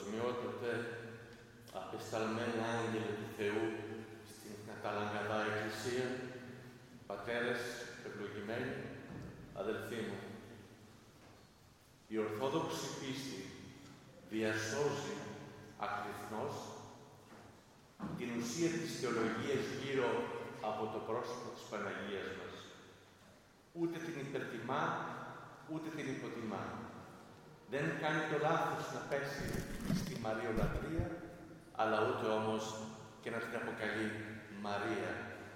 παντοσμιότατε απεσταλμένοι άγγελοι του Θεού στην Καταλαγκαδά Εκκλησία, πατέρες ευλογημένοι, αδελφοί μου, η Ορθόδοξη πίστη διασώζει ακριθμώς την ουσία της θεολογίας γύρω από το πρόσωπο της Παναγίας μας. Ούτε την υπερτιμά, ούτε την υποτιμά. Δεν κάνει το λάθος να πέσει στη Μαριολατρία, αλλά ούτε όμως και να την αποκαλεί Μαρία.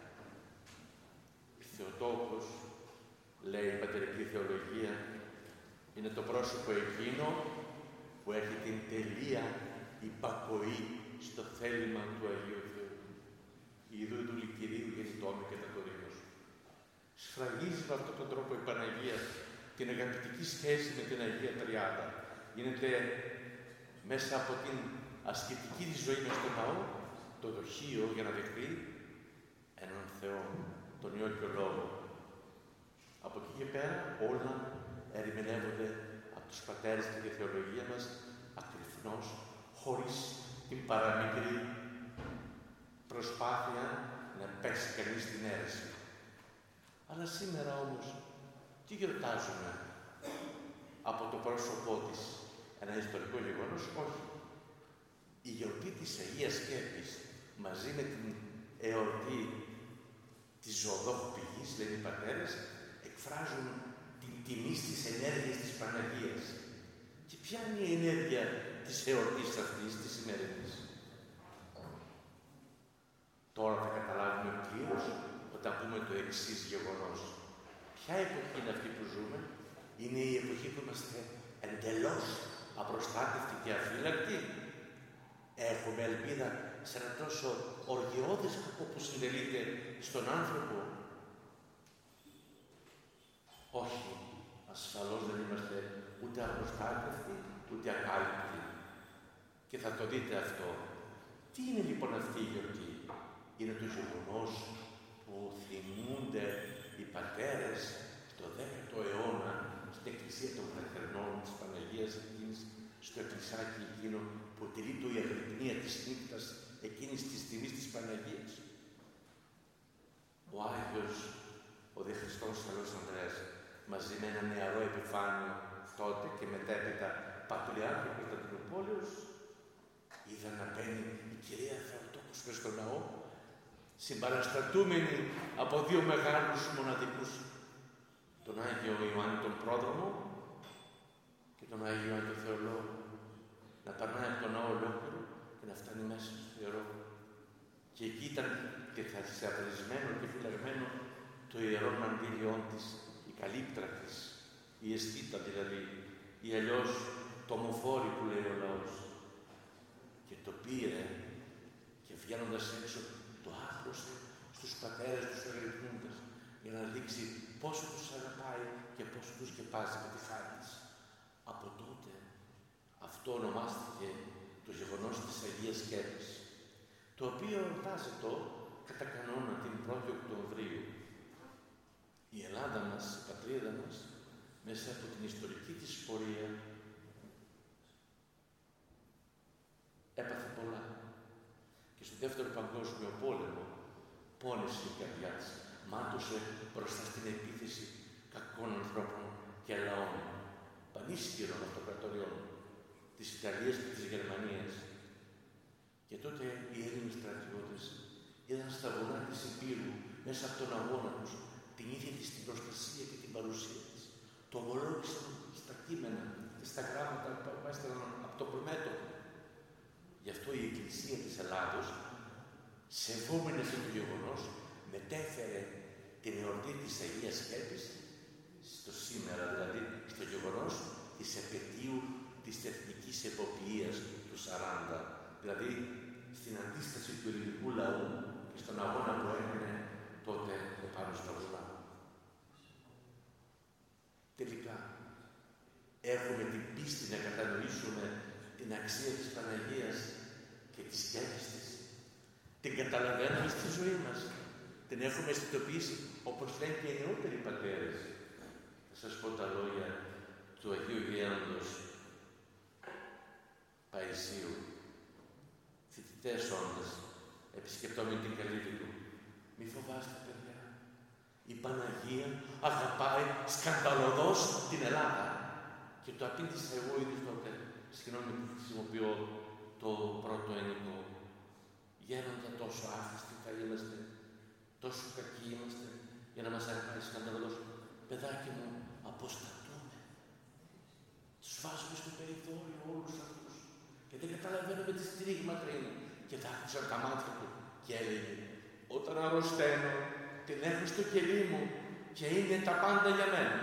Η Θεοτόκος, λέει η πατερική θεολογία, είναι το πρόσωπο εκείνο που έχει την τελεία υπακοή στο θέλημα του Αγίου Θεού. Η Ιδού του Κυρίου γεννητόμη και τατορίμος. Σφραγίζει με αυτόν τον τρόπο η Παναγία την αγαπητική σχέση με την Αγία Τριάδα. Γίνεται μέσα από την ασκητική της ζωή μες στο ναό, το δοχείο για να δεχτεί έναν Θεό, τον Υιό και Λόγο. Από εκεί και πέρα όλα ερμηνεύονται από τους πατέρες και τη θεολογία μας ακριθμώς, χωρίς την παραμικρή προσπάθεια να πέσει κανείς στην αίρεση. Αλλά σήμερα όμως, τι γιορτάζουμε από το πρόσωπό της, ένα ιστορικό γεγονός? Όχι. Η γιορτή της Αγίας Σκέπης μαζί με την εορτή της ζωοδόχου πηγής, λένε οι πατέρες, εκφράζουν την τιμή στις ενέργειες της Παναγίας. Και ποια είναι η ενέργεια της εορτής αυτής της σημερινής? Τώρα θα καταλάβουμε πλήρως όταν πούμε το εξής γεγονός. Ποια εποχή είναι αυτή που ζούμε? Είναι η εποχή που είμαστε εντελώς απροστάτευτοι και αφύλακτοι. Έχουμε ελπίδα σε ένα τόσο οργιώδες κακό που συντελείται στον άνθρωπο? Όχι. Ασφαλώς δεν είμαστε ούτε απροστάτευτοι, ούτε ακάλυπτοι. Και θα το δείτε αυτό. Τι είναι λοιπόν αυτή η γιορτή? Είναι το γεγονός που θυμούνται οι πατέρες το 10ο αιώνα στην Εκκλησία των Βραχερνών της Παναγίας εκείνης, στο εκκλησάκι εκείνο που τηρεί η αγρυπνία της νύχτας εκείνης της τιμής της Παναγίας. Ο Άγιος, ο δε Χριστός Καλός Ανδρέας, μαζί με ένα νεαρό επιφάνιο τότε και μετέπειτα Πατριάρχη Κωνσταντινούπολεως, είδα να μπαίνει η κυρία Θεοτόκος μες στο ναό, συμπαραστατούμενη από δύο μεγάλους μοναδικούς, τον Άγιο Ιωάννη τον Πρόδρομο και τον Άγιο Ιωάννη τον Θεολόγο, να περνάει από τον ναό ολόκληρο και να φτάνει μέσα στο ιερό. Και εκεί ήταν και θησαυρισμένο και φυλαγμένο το ιερό μαντήλιόν της, η καλύπτρα της, η αισθήτα δηλαδή, ή αλλιώς το ομοφόρι που λέει ο λαός. Και το πήρε και βγαίνοντας έξω το άπλωσε στους πατέρες τους αγρυπνούντας για να δείξει πόσο τους αγαπάει και πόσο τους σκεπάζει με τη χάρη της. Από τότε αυτό ονομάστηκε το γεγονός της Αγίας Σκέπης, το οποίο εορτάζεται κατά κανόνα την 1η Οκτωβρίου. Η Ελλάδα μας, η πατρίδα μας, μέσα από την ιστορική της πορεία έπαθε πολλά. Και στο Δεύτερο Παγκόσμιο Πόλεμο πόνεσε η καρδιά της, μάτωσε μπροστά στην επίθεση κακών ανθρώπων και λαών, πανίσχυρων αυτοκρατοριών της Ιταλίας και της Γερμανίας. Και τότε οι Έλληνες στρατιώτες είδαν στα βουνά της Υπήρου, μέσα από τον αγώνα τους, την ίδια της την προστασία και την παρουσία της. Το ομολόγησαν στα κείμενα και στα γράμματα που έστελναν από το προμέτωπο. Γι' αυτό η Εκκλησία της Ελλάδος, σεβόμενη αυτό το γεγονός, μετέφερε την εορτή της Αγίας Σκέπης στο σήμερα, δηλαδή στο γεγονός της επετείου της εθνικής εποποιίας του 40, δηλαδή στην αντίσταση του ελληνικού λαού και στον αγώνα που έκανε τότε επάνω στα βουνά. Τελικά, έχουμε την πίστη να κατανοήσουμε την αξία της Παναγίας και της σκέπης της. Την καταλαβαίνουμε στη ζωή μας. Την έχουμε αισθητοποιήσει, όπως λένε και οι νεότεροι πατέρες. Θα σας πω τα λόγια του Αγίου Γέροντος Παϊσίου. Χτες όντας, επισκεπτόμενοι την καλύβη του, μη φοβάστε παιδιά. Η Παναγία αγαπάει σκανδαλωδώς την Ελλάδα. Και το απήντησα εγώ ήδη τότε. Συγγνώμη που χρησιμοποιώ το πρώτο ένικο. Γέροντα, τόσο άχρηστοι θα είμαστε, τόσο κακοί είμαστε, για να μας αγαπάει σκανδαλωδώς. Παιδάκι μου, αποστατούμε. Τους βάζουμε στο περιθώριο όλους αυτούς. Και δεν καταλαβαίνουμε τι στήριγματα είναι. Και θα άκουσα τα μάτια του και έλεγε: όταν αρρωσταίνω, την έχω στο κελί μου και είναι τα πάντα για μένα.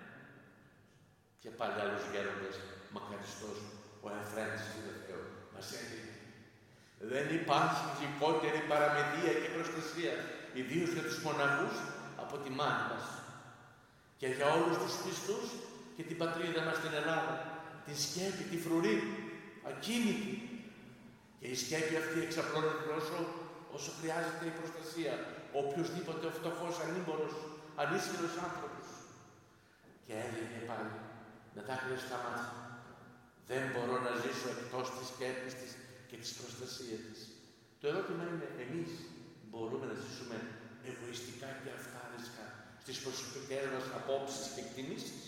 Και πάλι άλλος γέροντας, μακαριστός, ο Εφρέμης του Θεού, μας έλεγε: δεν υπάρχει γλυκότερη παραμεδία και προστασία, ιδίως για τους μοναχούς, από τη μάνα μας. Και για όλους τους πιστούς και την πατρίδα μας στην Ελλάδα, τη σκέπη, τη φρουρή, ακίνητη. Και η σκέπη αυτή εξαπλώνεται όσο χρειάζεται η προστασία. Οποιοσδήποτε ο φτωχός, ανήμπορος, ανίσχυρος άνθρωπος. Και έλεγε πάλι, με δάκρυα στα μάτια, δεν μπορώ να ζήσω εκτός της σκέπης της και της προστασίας της. Το ερώτημα είναι, εμείς μπορούμε να ζήσουμε εγωιστικά και αυτάρισκα στις προσωπικές μας απόψεις και εκτιμήσεις?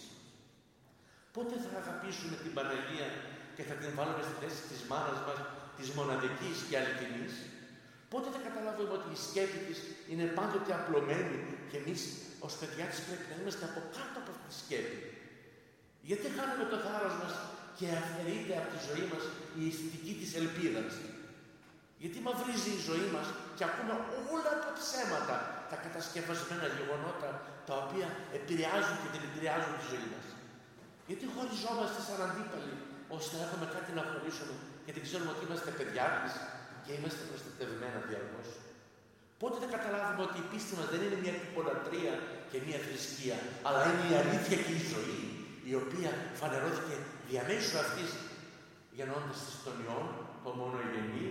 Πότε θα αγαπήσουμε την Παναγία και θα την βάλουμε στη θέση της μάνας μας, της μοναδικής και αληθινής? Πότε θα καταλάβουμε ότι η σκέπη της είναι πάντοτε απλωμένη και εμείς ως παιδιά της πρέπει να είμαστε από κάτω από αυτή τη σκέπη? Γιατί χάνουμε το θάρρος μας και αφαιρείται από τη ζωή μας η αισθητική της ελπίδας? Γιατί μαυρίζει η ζωή μας και ακούμε όλα τα ψέματα, τα κατασκευασμένα γεγονότα, τα οποία επηρεάζουν και δηλητηριάζουν τη ζωή μας? Γιατί χωριζόμαστε σαν αντίπαλοι, ώστε να έχουμε κάτι να χωρίσουμε και δεν ξέρουμε ότι είμαστε παιδιά της και είμαστε προστατευμένα διαρκώς? Πότε θα καταλάβουμε ότι η πίστη μας δεν είναι μια τυπολατρεία και μια θρησκεία, αλλά είναι η αλήθεια και η ζωή, η οποία φανερώθηκε διαμέσου αυτής, γεννώντας της τον Υιόν, τον μονογενή,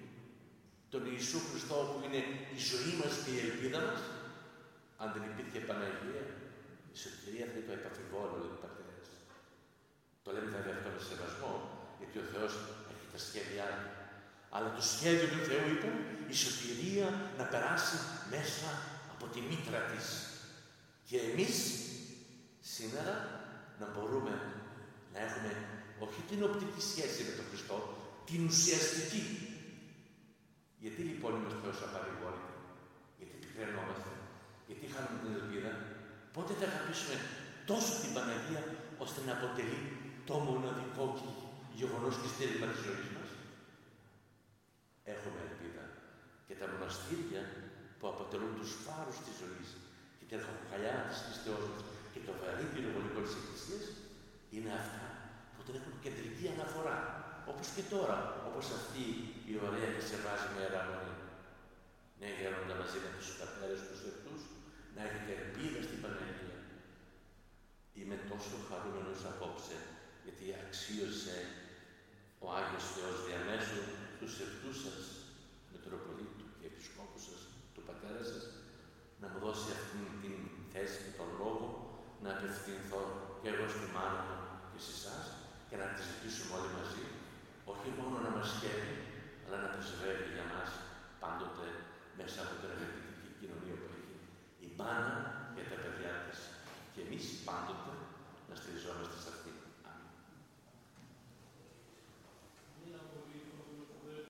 τον Ιησού Χριστό, που είναι η ζωή μας και η ελπίδα μας? Αν δεν υπήρχε Παναγία, η σωτηρία θα ήταν επαφιβόλο, λέει ο πατέρας. Το λέμε βέβαια αυτό με σεβασμό, γιατί ο Θεός έχει τα σχέδιά του. Αλλά το σχέδιο του Θεού ήταν η σωτηρία να περάσει μέσα από τη μήτρα της. Και εμείς σήμερα να μπορούμε να έχουμε όχι την οπτική σχέση με τον Χριστό, την ουσιαστική. Γιατί λοιπόν είμαστε τόσο απαρηγόρητοι? Γιατί πικραινόμαστε? Γιατί χάνουμε την ελπίδα? Πότε θα αγαπήσουμε τόσο την Παναγία ώστε να αποτελεί το μοναδικό γεγονός και στήριγμα της ζωής μας? Έχουμε ελπίδα. Και τα μοναστήρια που αποτελούν τους φάρους της ζωής και την αρχοκαλιά της πιστεώς μας και το βαρύ πυροβολικό της Εκκλησίας είναι αυτά που την έχουν κεντρική αναφορά. Όπως και τώρα, όπως αυτή η ωραία και σεβάσιμη Ιερά Μονή. Ναι, γέροντα, μαζί με τους πατέρες τους αυτούς, να έχετε ελπίδα στην Παναγία. Είμαι τόσο χαρούμενος απόψε, γιατί αξίωσε ο Άγιος Θεός διαμέσου τους ευτούς σας, Μητροπολίτου και Επισκόπου σας, του πατέρα σας, να μου δώσει αυτήν την θέση και τον λόγο να απευθυνθώ και εγώ στη μάνα μου και σε εσάς και να τη ζητήσουμε όλοι μαζί, όχι μόνο να μας χαίρει, αλλά να πρεσβεύει για μας πάντοτε μέσα από την ευεργετική κοινωνία που έχει η μάνα για τα παιδιά της. Και εμείς πάντοτε να στηριζόμαστε